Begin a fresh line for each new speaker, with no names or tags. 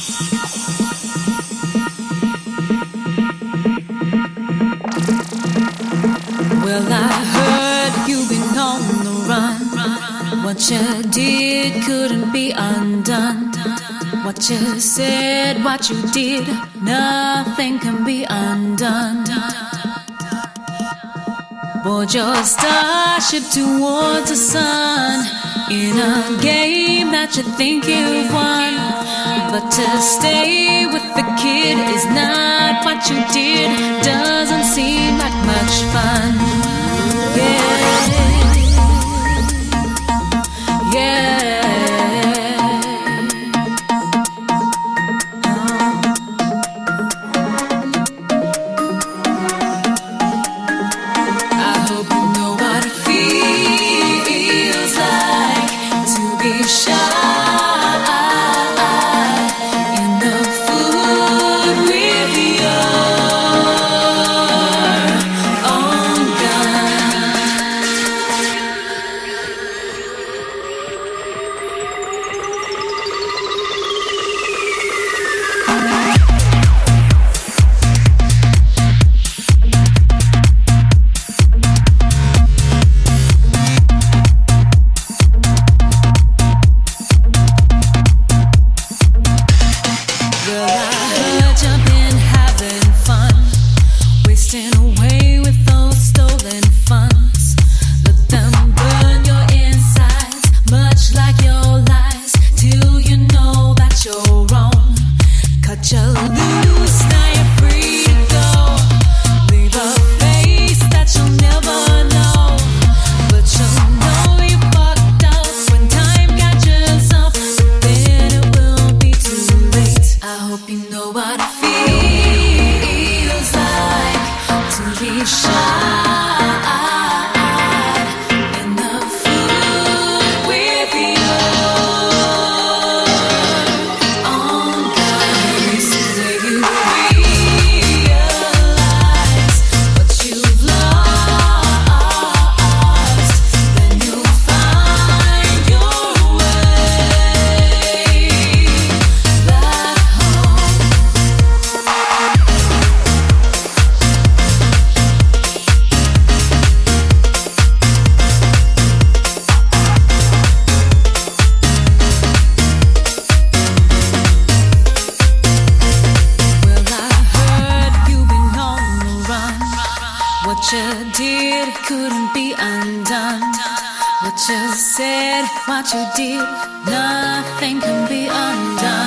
Well, I heard you've been on the run. What you did couldn't be undone. What you said, what you did, nothing can be undone. Board your starship towards the sun in a game that you think you've won. But to stay with the kid is not what you did. Doesn't seem like much fun. Yeah, yeah. I hope you know what it feels like to be shy. What you did couldn't be undone. What you said, what you did, nothing can be undone.